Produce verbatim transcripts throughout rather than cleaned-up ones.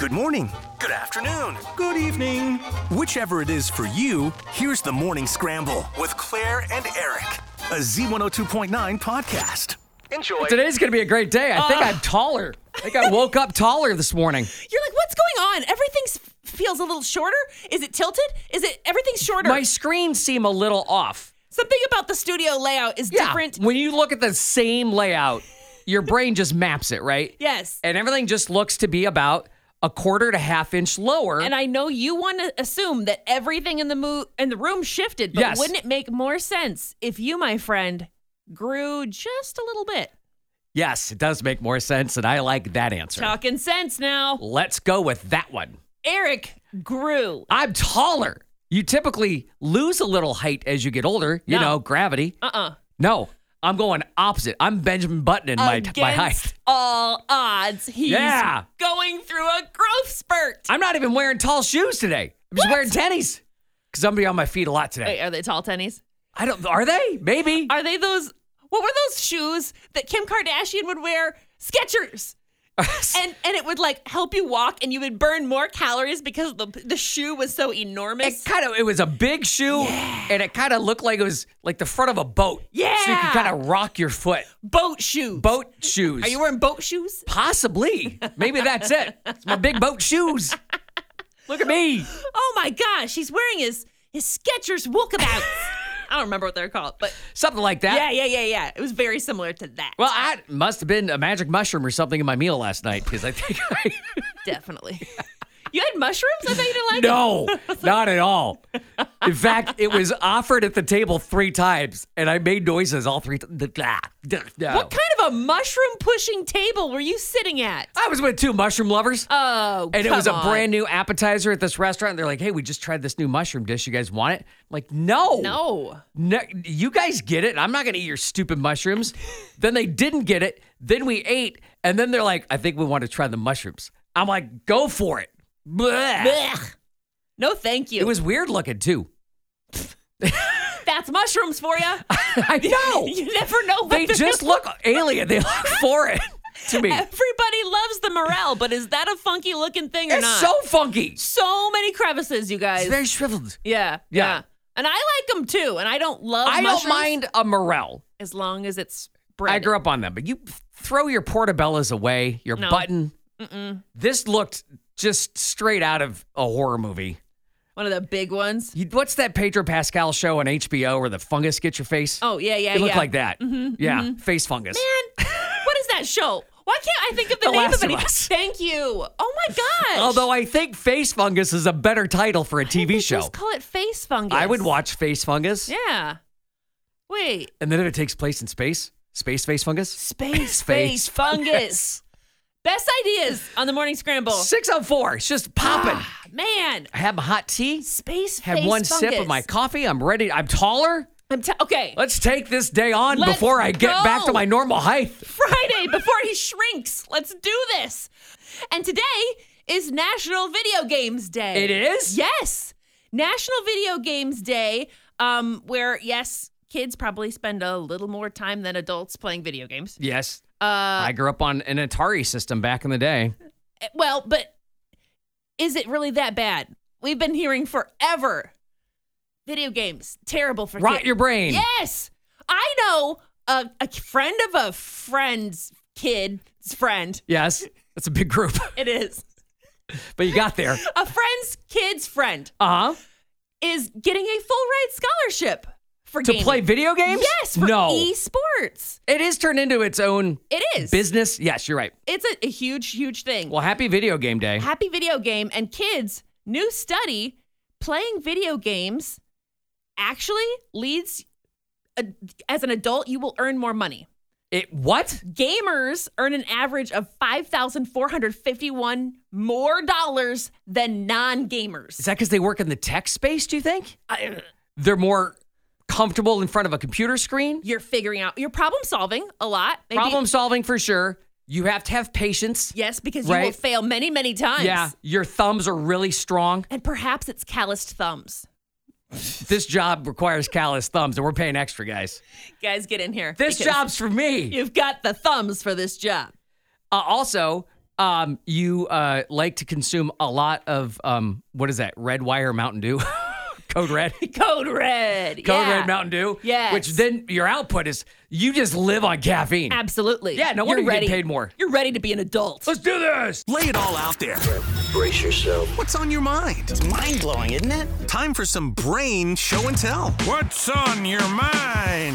Good morning. Good afternoon. Good evening. Whichever it is for you, here's the Morning Scramble with Claire and Eric, a Z one oh two point nine podcast. Enjoy. Today's going to be a great day. I think I'm taller. I think I woke up taller this morning. You're like, what's going on? Everything feels a little shorter. Is it tilted? Is it everything's shorter? My screens seem a little off. Something about the studio layout is Yeah. different. When you look at the same layout, your brain just maps it, right? Yes. And everything just looks to be about a quarter to half inch lower. And I know you want to assume that everything in the mo- in the room shifted, but Yes. wouldn't it make more sense if you, my friend, grew just a little bit? Yes, it does make more sense, and I like that answer. Talking sense now. Let's go with that one. Eric grew. I'm taller. You typically lose a little height as you get older. You No. know, gravity. Uh-uh. No, I'm going opposite. I'm Benjamin Buttoning my, Against my height. all odds, he's Yeah. going through a growth spurt. I'm not even wearing tall shoes today. I'm just What? wearing tennies because I'm going to be on my feet a lot today. Wait, are they tall tennies? I don't, are they? Maybe. Are they those, what were those shoes that Kim Kardashian would wear? Skechers. And and it would like help you walk and you would burn more calories because the the shoe was so enormous. It kind of, it was a big shoe and it kind of looked like it was like the front of a boat. Yeah. So you could kind of rock your foot. Boat shoes. Boat shoes. Are you wearing boat shoes? Possibly. Maybe that's it. It's my big boat shoes. Look at me. Oh my gosh, he's wearing his his Skechers walkabouts. I don't remember what they're called, but Something like that. yeah, yeah, yeah, yeah. It was very similar to that. Well, I must have been a magic mushroom or something in my meal last night because I think I. Definitely. You had mushrooms? I thought you didn't like No, not at all. In fact, it was offered at the table three times, and I made noises all three times. it. What kind of a mushroom pushing table were you sitting at? I was with two mushroom lovers, Oh, and it come was a on. brand new appetizer at this restaurant. They're like, "Hey, we just tried this new mushroom dish. You guys want it?" I'm like, no, No. no, you guys get it. I'm not going to eat your stupid mushrooms. Then they didn't get it. Then we ate, and then they're like, "I think we want to try the mushrooms." I'm like, "Go for it." Blech. Blech. No, thank you. It was weird looking too. That's mushrooms for you. I know. You never know. What They they're just gonna- look alien. They look foreign to me. Everybody loves the morel, but is that a funky looking thing or It's not? so funky. So many crevices, you guys. It's very shriveled. yeah, Yeah. yeah, And I like them too. And I don't love. I don't mushrooms mind a morel. as long as it's bread. I grew up on them, but you throw your portobellas away, your No. button. This looked just straight out of a horror movie. One of the big ones. You, what's that Pedro Pascal show on H B O where the fungus gets your face? Oh yeah, yeah, it looked yeah. like that. Yeah, face fungus. Man, what is that show? Why can't I think of the, The name Last of it? of Us. Thank you. Oh my gosh. Although I think face fungus is a better title for a T V They show. Just call it face fungus. I would watch face fungus. Yeah. Wait. And then if it takes place in space, space face fungus? Space Face face fungus. Best ideas on the morning scramble. six oh four. It's just popping. Ah, man, I had my hot tea. space Had face one fungus. sip of my coffee. I'm ready. I'm taller. I'm t- okay. Let's take this day on Let's before I get go. back to my normal height. Friday before he shrinks. Let's do this. And today is National Video Games Day. It is? Yes. National Video Games Day, um, where, yes, kids probably spend a little more time than adults playing video games. Yes. Uh, I grew up on an Atari system back in the day. well, but is it really that bad? We've been hearing forever. Video games, terrible for Rot kids. your brain. Yes. I know a, a friend of a friend's kid's friend. Yes. That's a big group. It is. But you got there. A friend's kid's friend Uh-huh. is getting a full ride scholarship for To gaming. play video games? Yes, for No. esports. It is turned into its own It is. business. Yes, you're right. It's a, a huge, huge thing. Well, happy video game day. Happy video game. And kids, new study, playing video games actually leads, a, as an adult, you will earn more money. It what? Gamers earn an average of five thousand four hundred fifty-one more dollars than non-gamers. Is that because they work in the tech space, do you think? I- They're more comfortable in front of a computer screen? You're figuring out, you're problem solving a lot. Maybe- Problem solving for sure. You have to have patience. Yes, because you Right. will fail many, many times. Yeah, your thumbs are really strong. And perhaps it's calloused thumbs. This job requires callous thumbs, and we're paying extra, guys. Guys, get in here. This because job's for me. You've got the thumbs for this job. Uh, also, Um, you uh, like to consume a lot of, um, what is that, Red Wire Mountain Dew? Code Red? Code Red. Code yeah. Red Mountain Dew? Yes. Which then your output is, you just live on caffeine. Absolutely. Yeah, no wonder You're you ready. get paid more. You're ready to be an adult. Let's do this. Lay it all out there. Brace yourself. What's on your mind? It's mind-blowing, isn't it? Time for some brain show and tell. What's on your mind?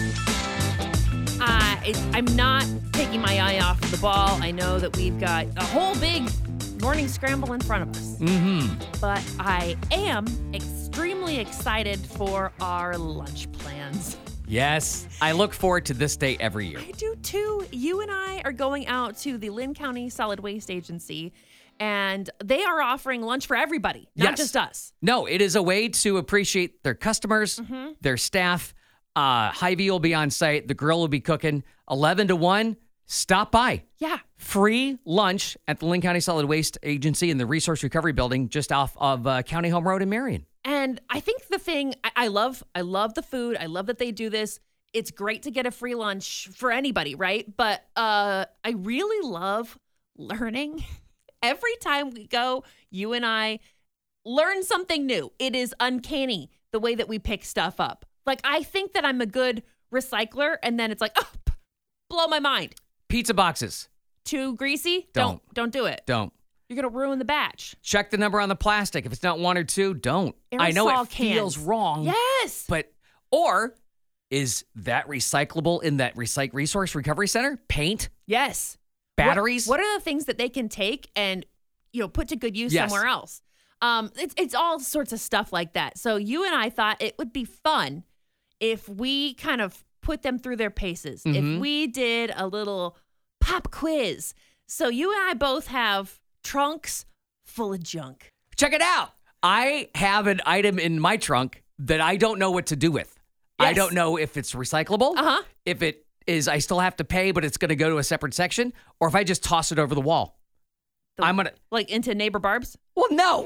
Uh, it, I'm not taking my eye off the ball. I know that we've got a whole big morning scramble in front of us. Mm-hmm. But I am extremely excited for our lunch plans. Yes. I look forward to this day every year. I do too. You and I are going out to the Lynn County Solid Waste Agency, and they are offering lunch for everybody, not Yes. just us. No, it is a way to appreciate their customers, Mm-hmm. their staff. Uh, Hy-Vee will be on site. The grill will be cooking. eleven to one, stop by. Yeah. Free lunch at the Lynn County Solid Waste Agency in the Resource Recovery Building just off of uh, County Home Road in Marion. And I think the thing I, I love, I love the food. I love that they do this. It's great to get a free lunch for anybody, right? But uh, I really love learning. Every time we go, you and I learn something new. It is uncanny the way that we pick stuff up. Like, I think that I'm a good recycler, and then it's like, oh, p- blow my mind. Pizza boxes. Too greasy? Don't. Don't, don't do it. Don't. You're going to ruin the batch. Check the number on the plastic. If it's not one or two, don't. I know it Aerosol feels cans. wrong. Yes. But, or is that recyclable in that recyc- resource recovery center? Paint? Yes. Batteries? What, what are the things that they can take and, you know, put to good use Yes. somewhere else? Um, it's it's all sorts of stuff like that. So you and I thought it would be fun if we kind of put them through their paces. Mhm. If we did a little pop quiz. So you and I both have trunks full of junk. Check it out. I have an item in my trunk that I don't know what to do with. I Yes. don't know if it's recyclable, Uh-huh. if it is I still have to pay, but it's going to go to a separate section, or if I just toss it over the wall. The- I'm going to, Like into neighbor Barb's? well, no.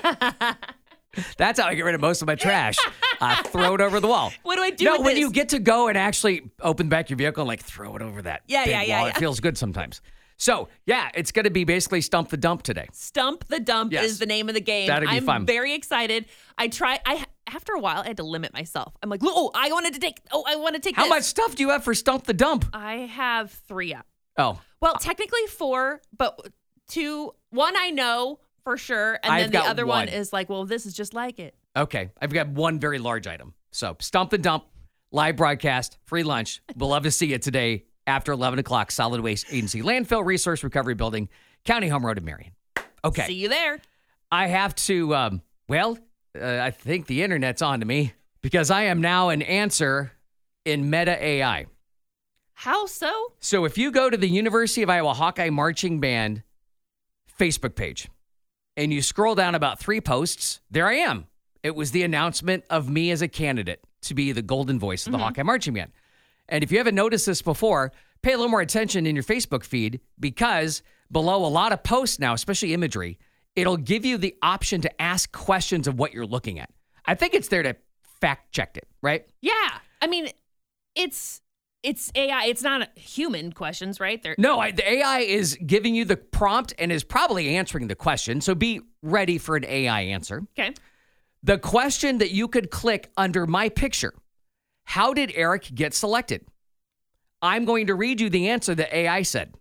That's how I get rid of most of my trash. I throw it over the wall. What do I do No, with when this? you get to go and actually open back your vehicle and like throw it over that Yeah, big yeah, yeah, wall, yeah. it feels good sometimes. So, yeah, it's going to be basically Stump the Dump today. Stump the Dump Yes. is the name of the game. That'd be I'm fun. very excited. I try. I after a while, I had to limit myself. I'm like, oh, I wanted to take. Oh, I want to take. How this. much stuff do you have for Stump the Dump? I have three up. Oh, Well, technically four, but two. One I know for sure, and I've then the got other one one. is like, well, this is just like it. okay. I've got one very large item. So, Stump the Dump, live broadcast, free lunch. We'll love to see you today after eleven o'clock, Solid Waste Agency, Landfill Resource Recovery Building, County Home Road in Marion. Okay. See you there. I have to, um, well, uh, I think the internet's on to me because I am now an answer in Meta A I. How so? So if you go to the University of Iowa Hawkeye Marching Band Facebook page and you scroll down about three posts, there I am. It was the announcement of me as a candidate to be the golden voice of the Hawkeye Marching Band. And if you haven't noticed this before, pay a little more attention in your Facebook feed because below a lot of posts now, especially imagery, it'll give you the option to ask questions of what you're looking at. I think it's there to fact check it, right? Yeah. I mean, it's it's A I. It's not human questions, right? They're No, I, the A I is giving you the prompt and is probably answering the question. So be ready for an A I answer. okay. The question that you could click under my picture, how did Eric get selected? I'm going to read you the answer that A I said.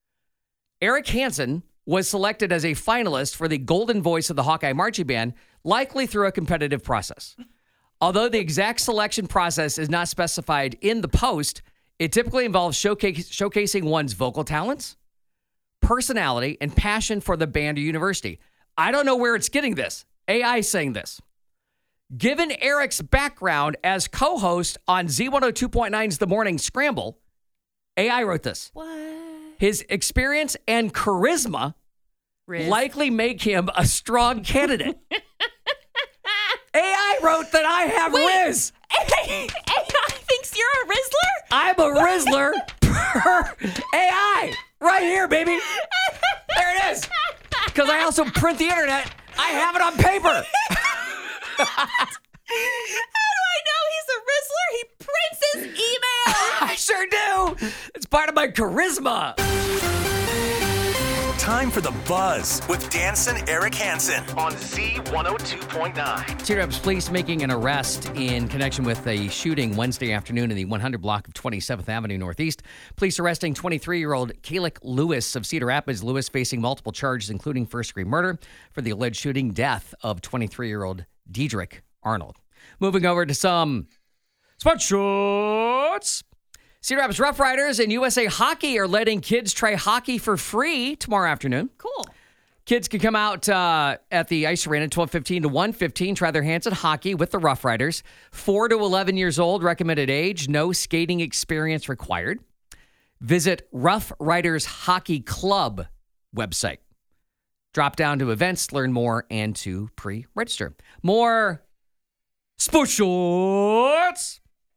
Eric Hansen was selected as a finalist for the Golden Voice of the Hawkeye Marching Band, likely through a competitive process. Although the exact selection process is not specified in the post, it typically involves showcase, showcasing one's vocal talents, personality, and passion for the band or university. I don't know where it's getting this. A I saying this. Given Eric's background as co-host on Z one oh two point nine's The Morning Scramble, A I wrote this. What? His experience and charisma Riz. likely make him a strong candidate. A I wrote that I have Wait. Riz. A I thinks you're a Rizzler? I'm a Rizzler per A I. Right here, baby. There it is. Because I also print the internet. I have it on paper. How do I know he's a Rizzler? He prints his email. I sure do. It's part of my charisma. time for The Buzz with Danson Eric Hansen on Z one oh two point nine. Cedar Rapids Police making an arrest in connection with a shooting Wednesday afternoon in the one hundred block of twenty-seventh Avenue Northeast. Police arresting twenty-three-year-old Kalik Lewis of Cedar Rapids. Lewis facing multiple charges, including first-degree murder for the alleged shooting death of twenty-three-year-old Diedrich Arnold. Moving over to some sports shorts. Cedar Rapids Rough Riders and U S A Hockey are letting kids try hockey for free tomorrow afternoon. Cool. Kids can come out uh, at the Ice Arena twelve fifteen to one fifteen, try their hands at hockey with the Rough Riders. four to eleven years old, recommended age, no skating experience required. Visit Rough Riders Hockey Club website. Drop down to events, learn more, and to pre-register. More sports shorts.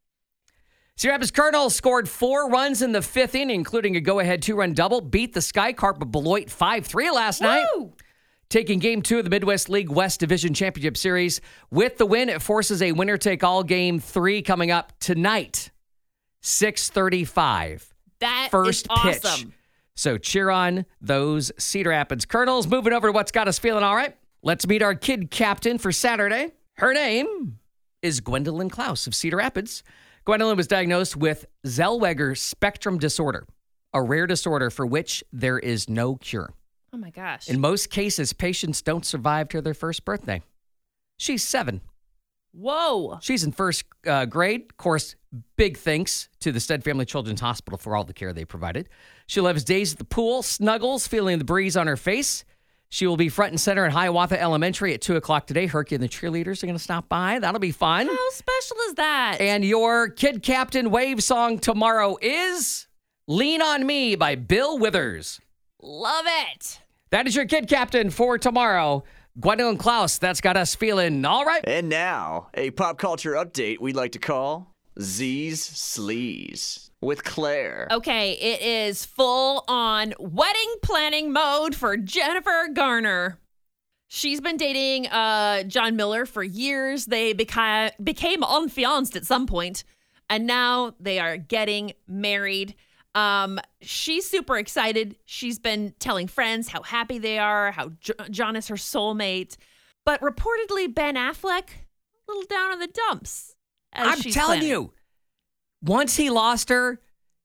Cedar Rapids Cardinals scored four runs in the fifth inning, including a go-ahead two-run double, beat the Skycarp of Beloit five three last Woo! night. Taking game two of the Midwest League West Division Championship Series. With the win, it forces a winner-take-all game three coming up tonight, six thirty-five. That First is awesome. pitch. So cheer on those Cedar Rapids Cardinals. Moving over to what's got us feeling all right. Let's meet our kid captain for Saturday. Her name is Gwendolyn Klaus of Cedar Rapids. Gwendolyn was diagnosed with Zellweger spectrum disorder, a rare disorder for which there is no cure. Oh, my gosh. In most cases, patients don't survive to their first birthday. She's seven. Whoa. She's in first uh, grade. Of course, big thanks to the Stead Family Children's Hospital for all the care they provided. She loves days at the pool, snuggles, feeling the breeze on her face. She will be front and center at Hiawatha Elementary at two o'clock today. Herky and the cheerleaders are going to stop by. That'll be fun. How special is that? And your Kid Captain Wave song tomorrow is Lean on Me by Bill Withers. Love it. That is your Kid Captain for tomorrow. Gwendolyn Klaus, that's got us feeling all right. And now, a pop culture update we'd like to call Z's Sleaze with Claire. Okay, it is full on wedding planning mode for Jennifer Garner. She's been dating uh, John Miller for years. They beca- became unfianced at some point, and now they are getting married. Um, she's super excited. She's been telling friends how happy they are, how J- John is her soulmate. But reportedly, Ben Affleck, a little down in the dumps. as I'm she's telling planning. you, once he lost her,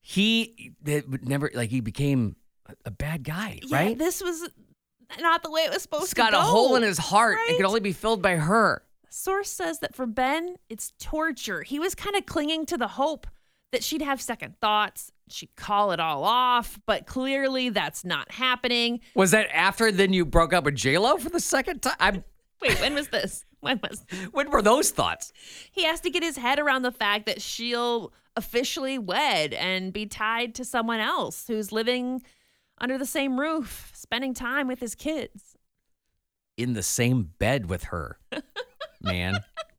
he it would never, like, he became a, a bad guy, Yeah, right? this was not the way it was supposed He's to got go. a hole in his heart. right? It can only be filled by her. Source says that for Ben, it's torture. He was kind of clinging to the hope that she'd have second thoughts, she'd call it all off, but clearly that's not happening. Was that after then you broke up with J-Lo for the second time? I'm, Wait, when was this? When was when were those thoughts? He has to get his head around the fact that she'll officially wed and be tied to someone else who's living under the same roof, spending time with his kids. In the same bed with her, man.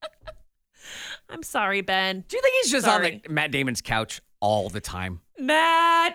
I'm sorry, Ben. Do you think he's just Sorry. on the, Matt Damon's couch all the time? Matt.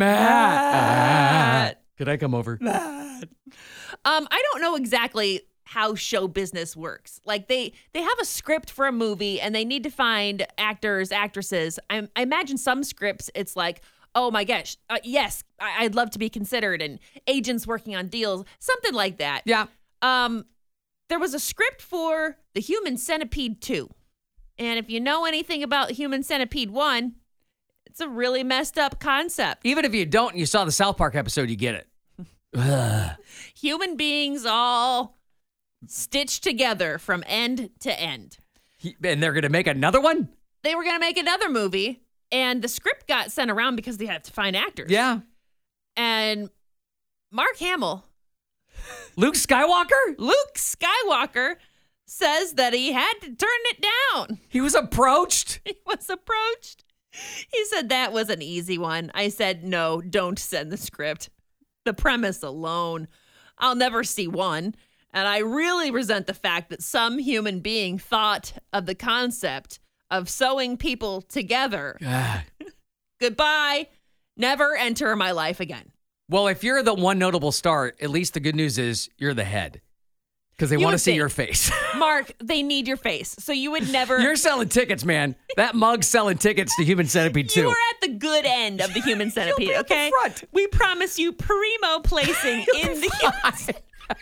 Matt. Could I come over? Um, I don't know exactly how show business works. Like they they have a script for a movie and they need to find actors, actresses. I, I imagine some scripts it's like, oh my gosh, uh, yes, I, I'd love to be considered, and agents working on deals, something like that. Yeah. Um, there was a script for The Human Centipede two. And if you know anything about Human Centipede one, it's a really messed up concept. Even if you don't and you saw the South Park episode, you get it. Ugh. Human beings all stitched together from end to end. He- and they're going to make another one? They were going to make another movie, and the script got sent around because they had to find actors. Yeah. And Mark Hamill, Luke Skywalker? Luke Skywalker, says that he had to turn it down. He was approached. He was approached. He said that was an easy one. I said, no, don't send the script. The premise alone, I'll never see one. And I really resent the fact that some human being thought of the concept of sewing people together. Ah. Goodbye. Never enter my life again. Well, if you're the one notable star, at least the good news is you're the head. Because they You want to would see think. your face. Mark, they need your face. So you would never. You're selling tickets, man. That mug's selling tickets to Human Centipede too. You are at the good end of the Human Centipede, be at the okay? front. We promise you primo placing in the Human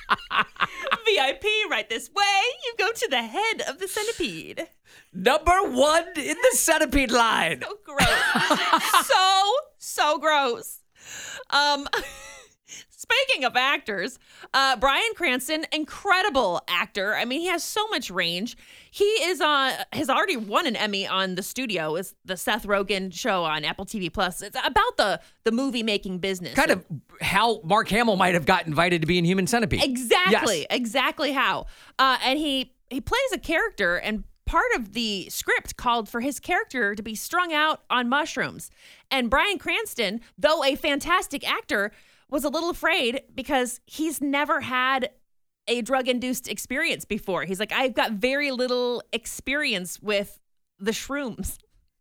V I P right this way. You go to the head of the centipede. Number one in the centipede line. So gross. so, so gross. Um, speaking of actors, uh, Bryan Cranston, incredible actor. I mean, he has so much range. He is on, has already won an Emmy on The Studio. It's the Seth Rogen show on Apple T V Plus. It's about the, the movie making business. Kind of how Mark Hamill might have got invited to be in Human Centipede. Exactly, Yes. exactly how. Uh, and he he plays a character, and part of the script called for his character to be strung out on mushrooms. And Bryan Cranston, though a fantastic actor, was a little afraid because he's never had a drug-induced experience before. He's like, I've got very little experience with the shrooms.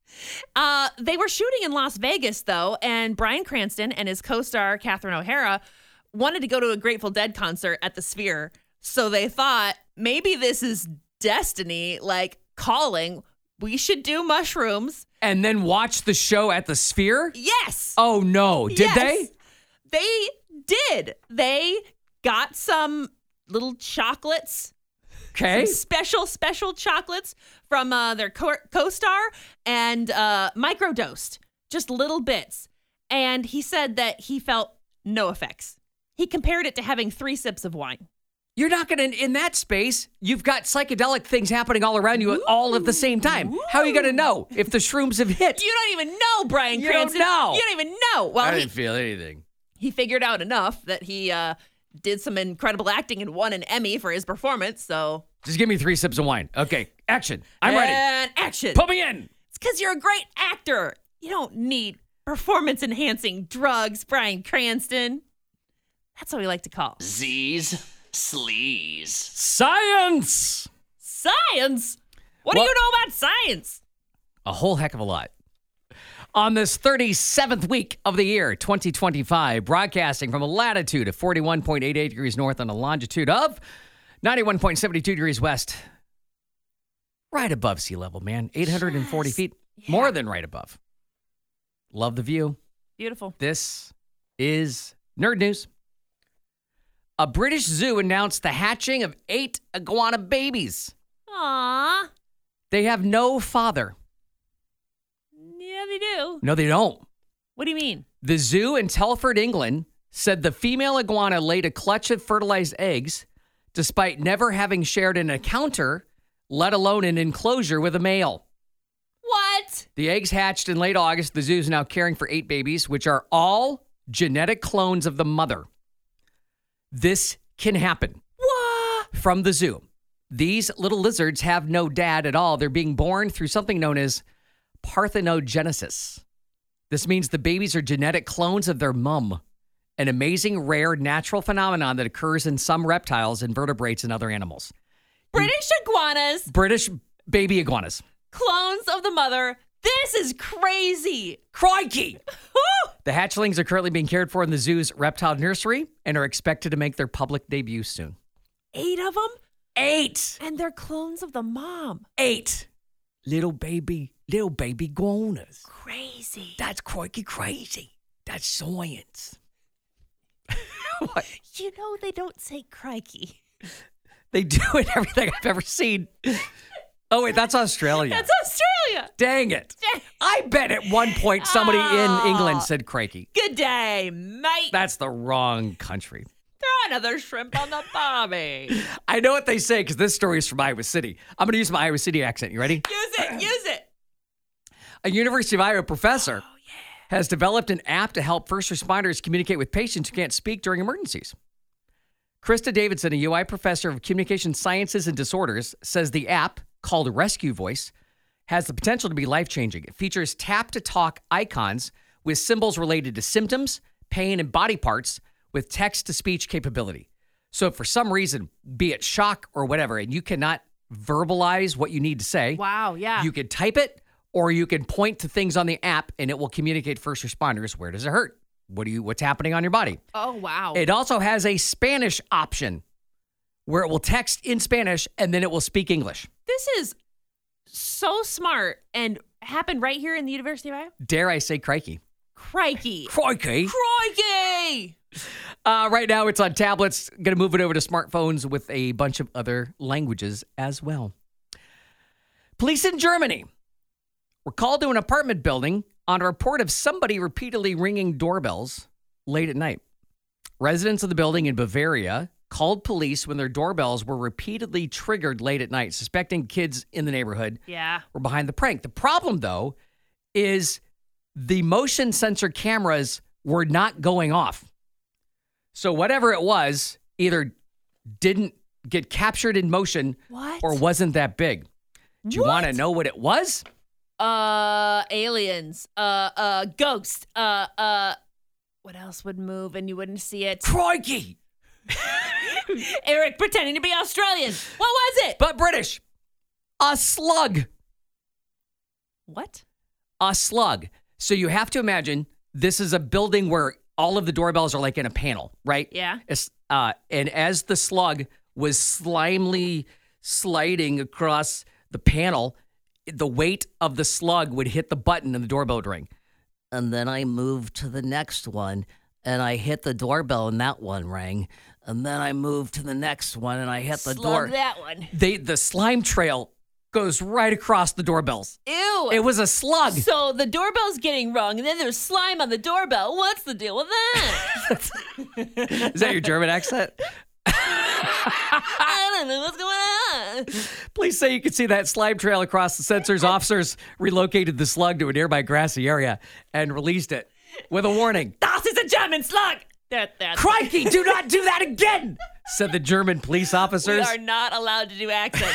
Uh, they were shooting in Las Vegas, though, and Bryan Cranston and his co-star, Catherine O'Hara, wanted to go to a Grateful Dead concert at the Sphere. So they thought, maybe this is destiny, like calling. We should do mushrooms. And then watch the show at the Sphere? Yes. Oh, no. Did Yes. they? They did. They got some little chocolates. Okay. Some special, special chocolates from uh, their co- co-star and uh, microdosed, just little bits. And he said that he felt no effects. He compared it to having three sips of wine. You're not going to, in that space, you've got psychedelic things happening all around you all at the same time. How are you going to know if the shrooms have hit? You don't even know, Bryan You don't Cranston. know. You don't even know. Well, he, feel anything. he figured out enough that he uh, did some incredible acting and won an Emmy for his performance. So, Just give me three sips of wine. Okay, action. I'm ready. and action. Put me in. It's because you're a great actor. You don't need performance-enhancing drugs, Bryan Cranston. That's what we like to call Z's Sleaze. Science. science. What Well- do you know about science? A whole heck of a lot. On this thirty-seventh week of the year, twenty twenty-five, broadcasting from a latitude of forty-one point eight eight degrees north and a longitude of ninety-one point seven two degrees west. Right above sea level, man. eight hundred forty Yes. feet. Yeah. More than right above. Love the view. Beautiful. This is Nerd News. A British zoo announced the hatching of eight iguana babies. Aw. They have no father. Yeah, they do. No, they don't. What do you mean? The zoo in Telford, England, said the female iguana laid a clutch of fertilized eggs despite never having shared an encounter, let alone an enclosure with a male. What? The eggs hatched in late August. The zoo is now caring for eight babies, which are all genetic clones of the mother. This can happen. What? From the zoo. These little lizards have no dad at all. They're being born through something known as parthenogenesis. This means the babies are genetic clones of their mum, an amazing, rare, natural phenomenon that occurs in some reptiles, invertebrates, and other animals. British iguanas, British baby iguanas. clones of the mother. This is crazy. Crikey! Woo! The hatchlings are currently being cared for in the zoo's reptile nursery and are expected to make their public debut soon. Eight of them? Eight! And they're clones of the mom. Eight! Little baby, little baby iguanas. Crazy. That's crikey crazy. That's science. What? You know they don't say crikey. They do in everything I've ever seen. Oh, wait, that's Australia. That's Australia. Dang it. I bet at one point somebody Oh. in England said crikey. Good day, mate. That's the wrong country. Throw another shrimp on the barbie. Use I know what they say because this story is from Iowa City. I'm going to use my Iowa City accent. You ready? it. Use it. A University of Iowa professor has developed an app to help first responders communicate with patients who can't speak during emergencies. Krista Davidson, a U I professor of communication sciences and disorders, says the app, called Rescue Voice, has the potential to be life-changing. It features tap-to-talk icons with symbols related to symptoms, pain, and body parts with text-to-speech capability. So if for some reason, be it shock or whatever, and you cannot verbalize what you need to say, Wow, yeah. you can type it, or you can point to things on the app and it will communicate first responders. Where does it hurt? What do you, what's happening on your body? oh, wow. It also has a Spanish option, where it will text in Spanish and then it will speak English. This is so smart and happened right here in the University of Iowa. Dare I say crikey? Crikey. Crikey. Crikey. Uh, right now it's on tablets. Going to move it over to smartphones with a bunch of other languages as well. Police in Germany were called to an apartment building on a report of somebody repeatedly ringing doorbells late at night. Residents of the building in Bavaria called police when their doorbells were repeatedly triggered late at night, suspecting kids in the neighborhood Yeah. were behind the prank. The problem, though, is the motion sensor cameras were not going off. So whatever it was either didn't get captured in motion What? or wasn't that big. Do you What? want to know what it was? Uh, aliens. Uh, uh, ghost. Uh, uh, what else would move and you wouldn't see it? Crikey! Eric pretending to be Australian. What was it? But British. A slug. What? A slug. So you have to imagine this is a building where all of the doorbells are like in a panel, right? Yeah. It's, uh, and as the slug was slimely sliding across the panel, the weight of the slug would hit the button and the doorbell would ring. And then I moved to the next one and I hit the doorbell and that one rang. And then I moved to the next one and I hit the Slug door. that one. They, the slime trail goes right across the doorbells. Ew. It was a slug. So the doorbell's getting rung, and then there's slime on the doorbell. What's the deal with that? Is that your German accent? I don't know what's going on. Police say you could see that slime trail across the sensors. Officers relocated the slug to a nearby grassy area and released it with a warning. Das ist a German slug. That, that. Crikey, do not do that again, said the German police We officers. are not allowed to do accents.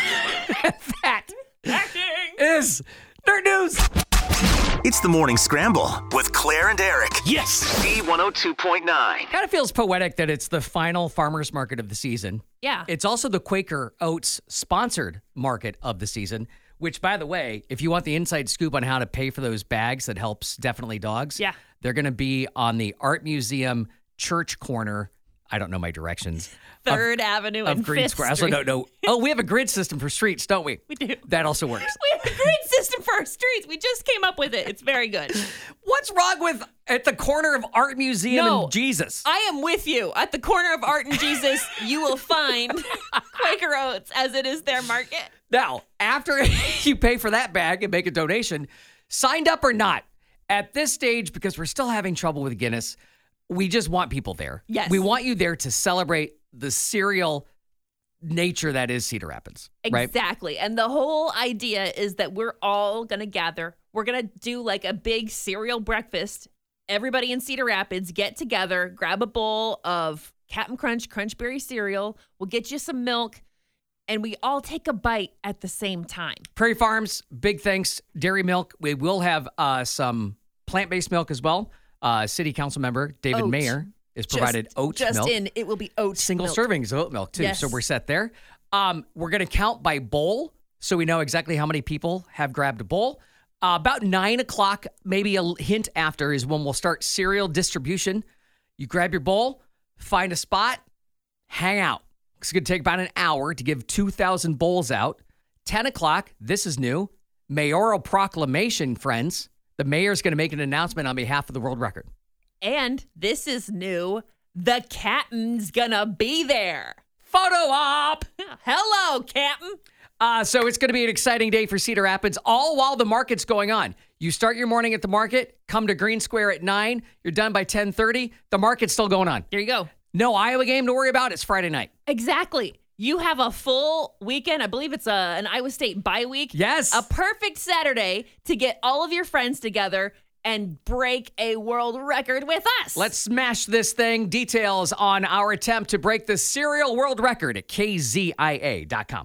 That Acting. is Nerd News. It's the Morning Scramble with Claire and Eric. Yes. B one oh two point nine. Kind of feels poetic that it's the final farmers market of the season. Yeah. It's also the Quaker Oats sponsored market of the season, which, by the way, if you want the inside scoop on how to pay for those bags that helps Definitely Dogs, Yeah. they're going to be on the Art Museum Church Corner. I don't know my directions. Third Avenue Of and Green Fifth Square. I also Street. don't know. Oh, we have a grid system for streets, don't we? We do. That also works. We have a grid system for our streets. We just came up with it. It's very good. What's wrong with at the corner of Art Museum No. and Jesus? I am with you. At the corner of Art and Jesus, you will find Quaker Oats, as it is their market. Now, after you pay for that bag and make a donation, signed up or not, at this stage, because we're still having trouble with Guinness, we just want people there. Yes. We want you there to celebrate the cereal nature that is Cedar Rapids. Right? Exactly. And the whole idea is that we're all going to gather. We're going to do like a big cereal breakfast. Everybody in Cedar Rapids get together, grab a bowl of Cap'n Crunch Crunch Berry cereal. We'll get you some milk, and we all take a bite at the same time. Prairie Farms, big thanks. Dairy milk. We will have uh, some plant-based milk as well. Uh, City Council member David Oat. Mayer is provided just, oat just milk. in, it will be oat Single milk. servings of oat milk, too. Yes. So we're set there. Um, we're going to count by bowl so we know exactly how many people have grabbed a bowl. Uh, about nine o'clock, maybe a hint after, is when we'll start cereal distribution. You grab your bowl, find a spot, hang out. It's going to take about an hour to give two thousand bowls out. ten o'clock, this is new, mayoral proclamation, friends. The mayor's going to make an announcement on behalf of the world record. And this is new. The Captain's gonna be there. Photo op! Hello, Captain. Uh, so it's going to be an exciting day for Cedar Rapids, all while the market's going on. You start your morning at the market, come to Green Square at nine, you're done by ten thirty, the market's still going on. There you go. No Iowa game to worry about, it's Friday night. Exactly. You have a full weekend. I believe it's a, an Iowa State bye week. Yes. A perfect Saturday to get all of your friends together and break a world record with us. Let's smash this thing. Details on our attempt to break the cereal world record at K Z I A dot com.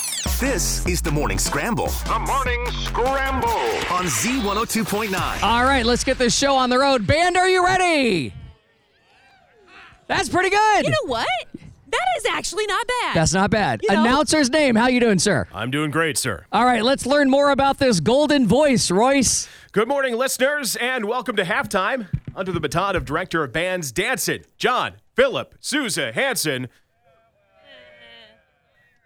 This is the Morning Scramble The Morning Scramble. on Z one oh two point nine. All right, let's get this show on the road. Band, are you ready? That's pretty good. You know what? That is actually not bad. That's not bad. You know- Announcer's name. How you doing, sir? I'm doing great, sir. All right, let's learn more about this golden voice, Royce. Good morning, listeners, and welcome to halftime. Under the baton of director of bands Danson, John Philip Sousa Hansen.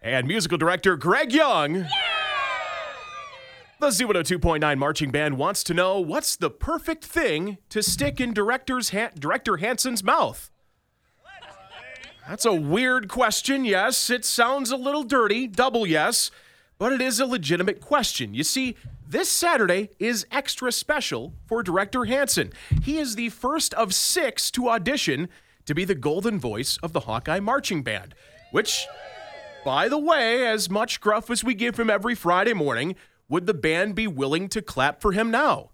and musical director Greg Young. Yeah! The Z one oh two point nine Marching Band wants to know what's the perfect thing to stick in director's Han- Director Hansen's mouth. That's a weird question, yes. It sounds a little dirty, double yes, but it is a legitimate question. You see, this Saturday is extra special for Director Hansen. He is the first of six to audition to be the golden voice of the Hawkeye Marching Band, which, by the way, as much gruff as we give him every Friday morning, would the band be willing to clap for him now?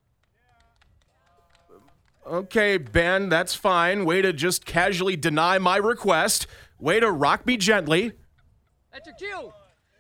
Okay, Ben, that's fine. Way to just casually deny my request. Way to rock me gently. That's your cue.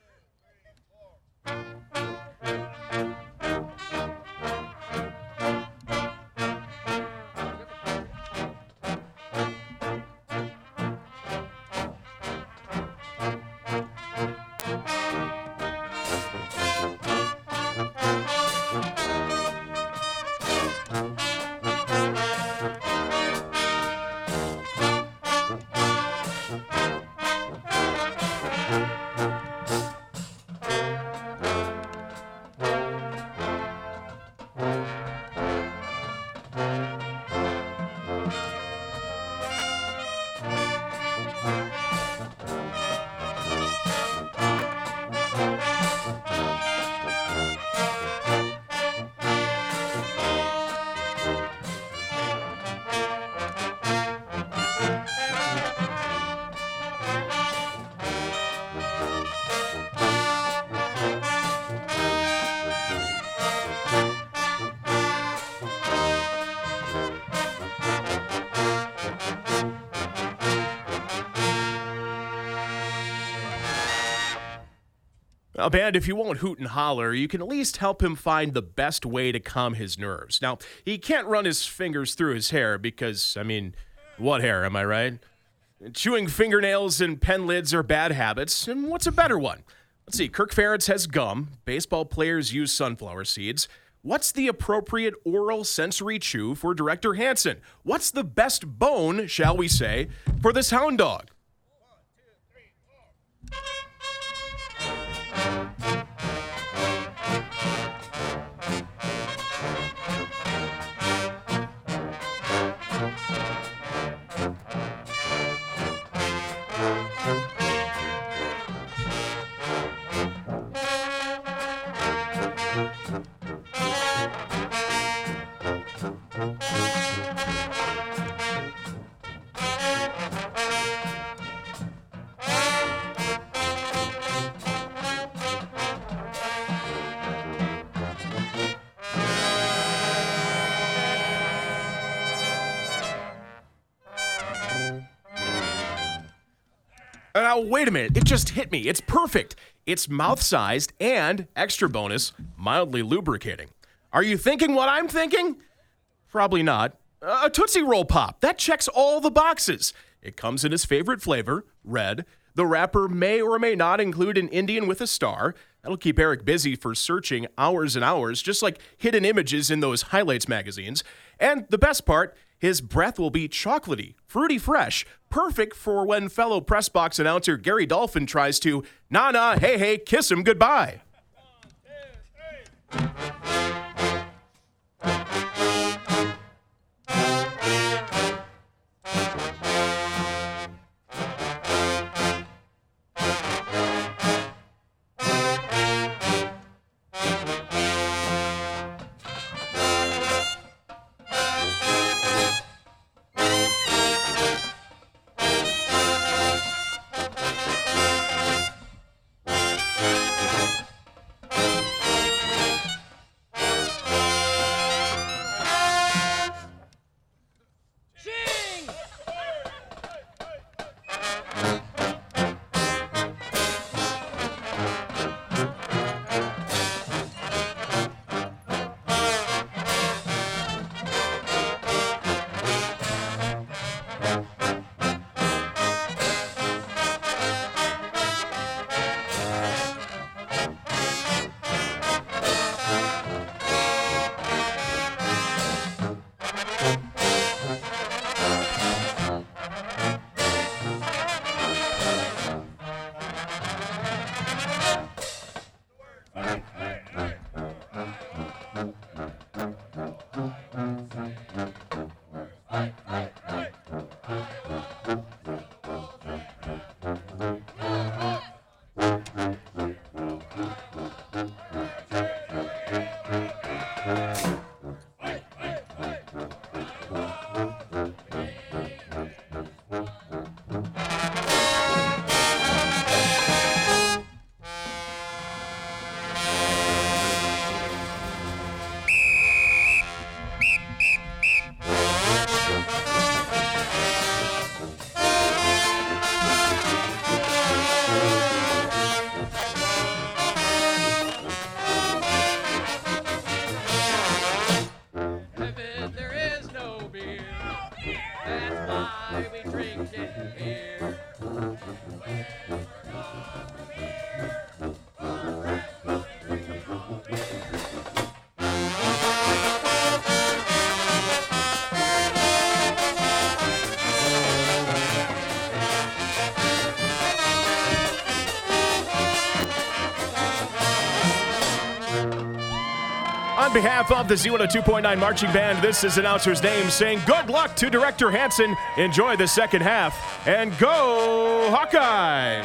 Now, band, if you won't hoot and holler, you can at least help him find the best way to calm his nerves. Now, he can't run his fingers through his hair because, I mean, what hair, am I right? Chewing fingernails and pen lids are bad habits, and what's a better one? Let's see, Kirk Ferentz has gum, baseball players use sunflower seeds. What's the appropriate oral sensory chew for Director Hansen? What's the best bone, shall we say, for this hound dog? Now, wait a minute. It just hit me. It's perfect. It's mouth-sized and, extra bonus, mildly lubricating. Are you thinking what I'm thinking? Probably not. A Tootsie Roll Pop. That checks all the boxes. It comes in his favorite flavor, red. The wrapper may or may not include an Indian with a star. That'll keep Eric busy for searching hours and hours, just like hidden images in those highlights magazines. And the best part, his breath will be chocolatey, fruity fresh, perfect for when fellow press box announcer Gary Dolphin tries to, nah, nah, hey, hey, kiss him goodbye. One, two, three. On behalf of the Z one oh two point nine Marching Band, this is announcer's name saying good luck to Director Hansen. Enjoy the second half, and go Hawkeyes!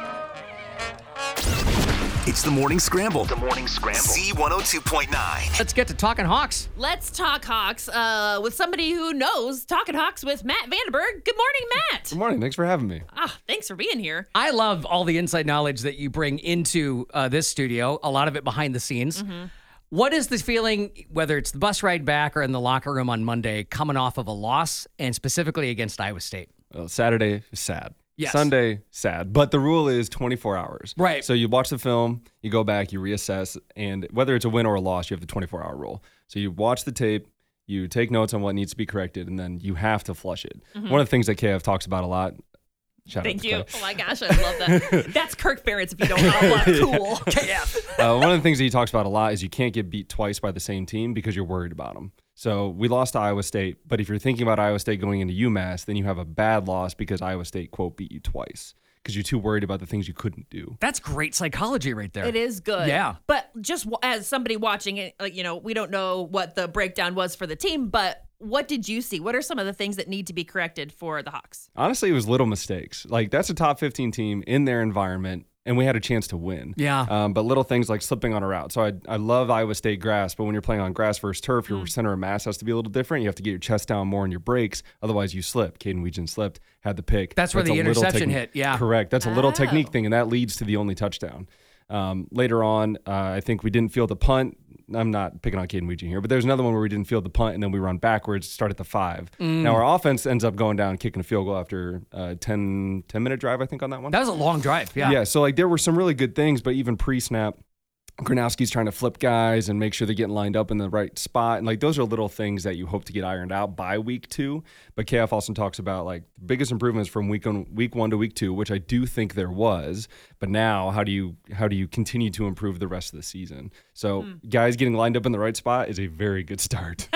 It's the Morning Scramble. The Morning Scramble. Z one oh two point nine. Let's get to talking Hawks. Let's talk Hawks uh, with somebody who knows talking Hawks with Matt Vandenberg. Good morning, Matt. Good morning. Thanks for having me. Ah, thanks for being here. I love all the inside knowledge that you bring into uh, this studio, a lot of it behind the scenes. Mm-hmm. What is the feeling, whether it's the bus ride back or in the locker room on Monday, coming off of a loss, and specifically against Iowa State? Well, Saturday is sad. Yes. Sunday, sad. But the rule is twenty-four hours. Right. So you watch the film, you go back, you reassess, and whether it's a win or a loss, you have the twenty-four hour rule. So you watch the tape, you take notes on what needs to be corrected, and then you have to flush it. Mm-hmm. One of the things that K F talks about a lot. Shout Thank out to you. Clay. Oh my gosh, I love that. That's Kirk Ferentz if you don't know what cool. K F. uh, one of the things that he talks about a lot is you can't get beat twice by the same team because you're worried about them. So we lost to Iowa State, but if you're thinking about Iowa State going into UMass, then you have a bad loss because Iowa State, quote, beat you twice because you're too worried about the things you couldn't do. That's great psychology right there. It is good. Yeah. But just w- as somebody watching it, like, you know, we don't know what the breakdown was for the team, but what did you see? What are some of the things that need to be corrected for the Hawks? Honestly, it was little mistakes. Like, that's a top fifteen team in their environment, and we had a chance to win. Yeah. Um, but little things like slipping on a route. So I I love Iowa State grass, but when you're playing on grass versus turf, your mm. center of mass has to be a little different. You have to get your chest down more in your brakes. Otherwise, you slip. Caden Weegan slipped, had the pick. That's where That's the a little interception techni- hit, yeah. Correct. That's a little Oh. technique thing, and that leads to the only touchdown. Um, later on, uh, I think we didn't field the punt. I'm not picking on Caden Weegan here, but there's another one where we didn't field the punt, and then we run backwards, start at the five. Mm. Now, our offense ends up going down, kicking a field goal after a ten, ten minute drive, I think, on that one. That was a long drive, yeah. Yeah, so like there were some really good things, but even pre-snap, Gronowski's trying to flip guys and make sure they're getting lined up in the right spot. And like those are little things that you hope to get ironed out by week two. But K F also talks about like the biggest improvements from week on week one to week two, which I do think there was. But now how do you how do you continue to improve the rest of the season? So mm. guys getting lined up in the right spot is a very good start.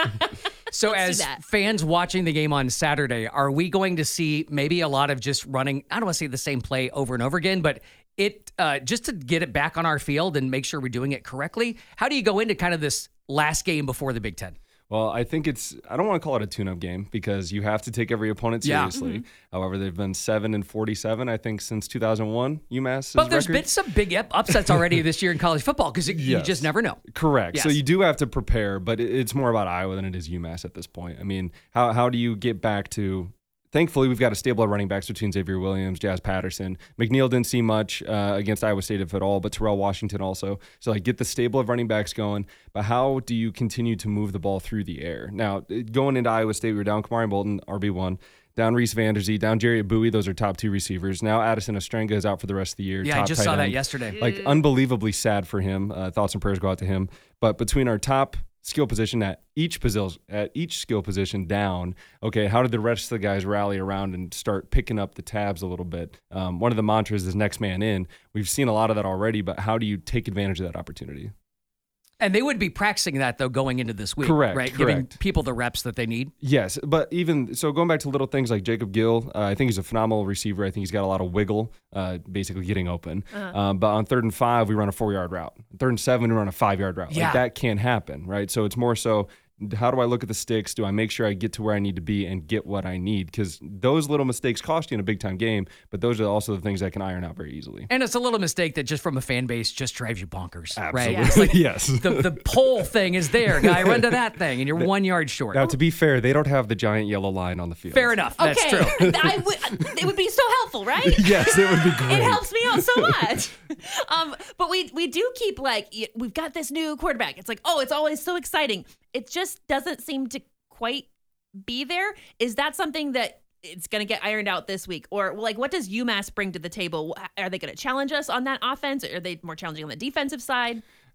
So Let's as fans watching the game on Saturday, are we going to see maybe a lot of just running, I don't want to say the same play over and over again, but it uh, just to get it back on our field and make sure we're doing it correctly? How do you go into kind of this last game before the Big Ten? Well, I think it's, I don't want to call it a tune-up game because you have to take every opponent Yeah. seriously. Mm-hmm. However, they've been seven and forty-seven, I think, since two thousand one, UMass. But there's record. been some big up- upsets already this year in college football because you Yes. just never know. Correct. So Yes. you do have to prepare, but it- it's more about Iowa than it is UMass at this point. I mean, how how do you get back to... Thankfully, we've got a stable of running backs between Xavier Williams, Jazz Patterson. McNeil didn't see much uh, against Iowa State, if at all, but Terrell Washington also. So, like, get the stable of running backs going. But how do you continue to move the ball through the air? Now, going into Iowa State, we were down Kamari Bolton, R B one, down Reese Vanderzee, down Jerry Bowie. Those are top two receivers. Now, Addison Ostrenga is out for the rest of the year. Yeah, top I just tight saw that end. yesterday. Like, unbelievably sad for him. Uh, thoughts and prayers go out to him. But between our top skill position at each position, at each skill position down, okay, how did the rest of the guys rally around and start picking up the tabs a little bit? Um, one of the mantras is next man in. We've seen a lot of that already, but how do you take advantage of that opportunity? And they would be practicing that, though, going into this week. Correct, Right? Giving correct. people the reps that they need. Yes, but even so, going back to little things like Jacob Gill, uh, I think he's a phenomenal receiver. I think he's got a lot of wiggle, uh, basically getting open. Uh-huh. Um, but on third and five, we run a four-yard route. Third and seven, we run a five-yard route. Yeah. Like that can't happen, right? So it's more so, how do I look at the sticks? Do I make sure I get to where I need to be and get what I need? Because those little mistakes cost you in a big-time game, but those are also the things that can iron out very easily. And it's a little mistake that just from a fan base just drives you bonkers. Right? Absolutely. It's like Yes. the, the pole thing is there, guy. Run to that thing, and you're one yard short. Now, to be fair, they don't have the giant yellow line on the field. Fair enough. That's okay. true. I would, it would be so helpful, right? Yes, it would be great. It helps me out so much. um, but we we do keep like y- we've got this new quarterback. It's like, oh, it's always so exciting. It just doesn't seem to quite be there. Is that something that it's going to get ironed out this week? Or like, what does UMass bring to the table? Are they going to challenge us on that offense? Or are they more challenging on the defensive side?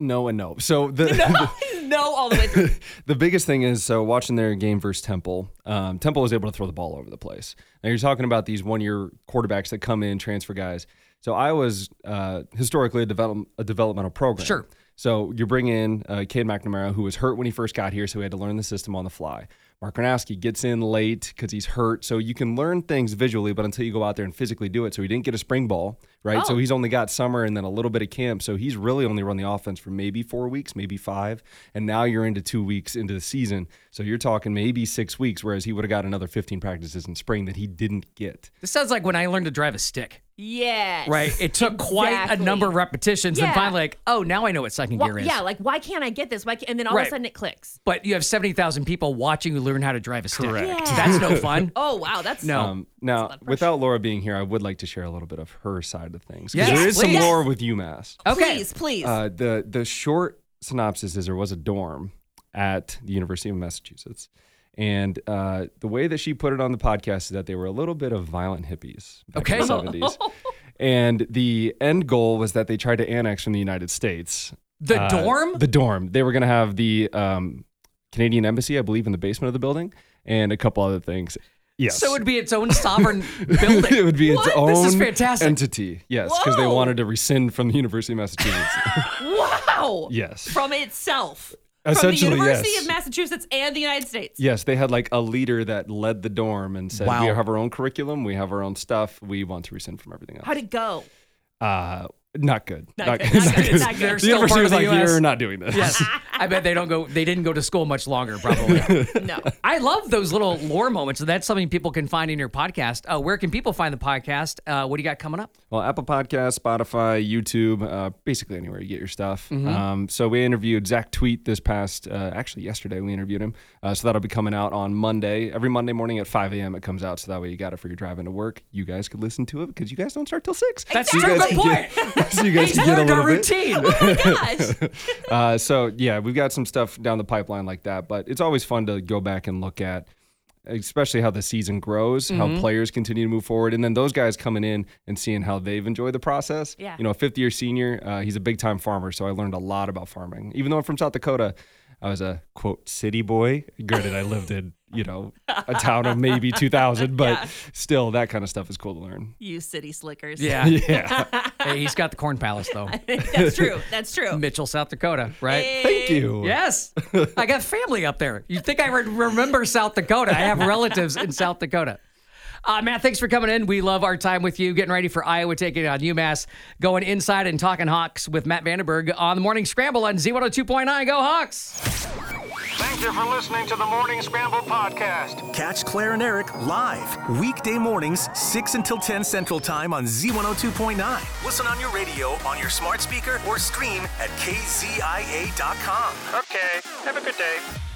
No and no. So the No, no, all the way through. the biggest thing is so watching their game versus Temple. Um, Temple was able to throw the ball over the place. Now you're talking about these one-year quarterbacks that come in, transfer guys. So Iowa's uh, historically a, develop, a developmental program. Sure. So you bring in uh, Cade McNamara, who was hurt when he first got here, so he had to learn the system on the fly. Mark Gronowski gets in late because he's hurt. So you can learn things visually, but until you go out there and physically do it. So he didn't get a spring ball, right? Oh. So he's only got summer and then a little bit of camp. So he's really only run the offense for maybe four weeks, maybe five. And now you're into two weeks into the season. So you're talking maybe six weeks, whereas he would have got another fifteen practices in spring that he didn't get. This sounds like when I learned to drive a stick, Yes. right? It took quite a Exactly. number of repetitions and Yeah. finally like, oh, now I know what second Why- gear is. yeah, like why can't I get this? Why can't, and then all Right. of a sudden it clicks. But you have seventy thousand people watching you learn how to drive a stick. Correct. Yeah. That's no fun. Oh wow, that's No. Um, a now, lot of pressure. without Laura being here, I would like to share a little bit of her side of things. 'Cause Yes, there is some please. lore with UMass. Okay. Please, please. Uh, the the short synopsis is there was a dorm at the University of Massachusetts, and uh, the way that she put it on the podcast is that they were a little bit of violent hippies back in Okay. the seventies, and the end goal was that they tried to annex from the United States. The Uh, dorm? The dorm. They were going to have the um, Canadian embassy, I believe, in the basement of the building, and a couple other things. Yes. So it would be its own sovereign building. it would be its What? own This is fantastic. entity. Yes, because they Whoa. wanted to rescind from the University of Massachusetts. wow. yes. From itself. From the Essentially, University yes. of Massachusetts and the United States. Yes, they had like a leader that led the dorm and said, Wow. "We have our own curriculum, we have our own stuff. We want to rescind from everything else." How'd it go? Uh, not good. Not good, not good, not good. They're The still university part was of the like, U S. "You're not doing this." Yes. I bet they don't go they didn't go to school much longer, probably. No. I love those little lore moments. So that's something people can find in your podcast. Uh, where can people find the podcast? Uh, what do you got coming up? Well, Apple Podcasts, Spotify, YouTube, uh, basically anywhere you get your stuff. Mm-hmm. Um, so we interviewed Zach Tweet this past, uh, actually yesterday we interviewed him. Uh, so that'll be coming out on Monday. Every Monday morning at five a.m. it comes out. So that way you got it for your drive into work. You guys could listen to it because you guys don't start till six. That's So you true. guys Good can point. get- so you guys can get a Learned our little bit. routine. Oh my gosh. Uh, so yeah, we've got some stuff down the pipeline like that, but it's always fun to go back and look at, especially how the season grows, Mm-hmm. how players continue to move forward, and then those guys coming in and seeing how they've enjoyed the process. Yeah. You know, a fifth year senior, uh, he's a big time farmer, so I learned a lot about farming. Even though I'm from South Dakota, I was a quote city boy. Granted, I lived in you know a town of maybe two thousand, but Yeah. still, that kind of stuff is cool to learn. You city slickers. Yeah. Yeah. Hey, he's got the Corn Palace, though. That's true. That's true. Mitchell, South Dakota, right? Thank you. Yes. I got family up there. You think I would remember South Dakota? I have relatives in South Dakota. Uh, Matt, thanks for coming in. We love our time with you, getting ready for Iowa taking on UMass, going inside and talking Hawks with Matt Vandenberg on the Morning Scramble on Z one oh two point nine. Go Hawks! Thank you for listening to the Morning Scramble podcast. Catch Claire and Eric live weekday mornings, six until ten Central Time on Z one oh two point nine. Listen on your radio, on your smart speaker, or stream at K Z I A dot com. Okay, have a good day.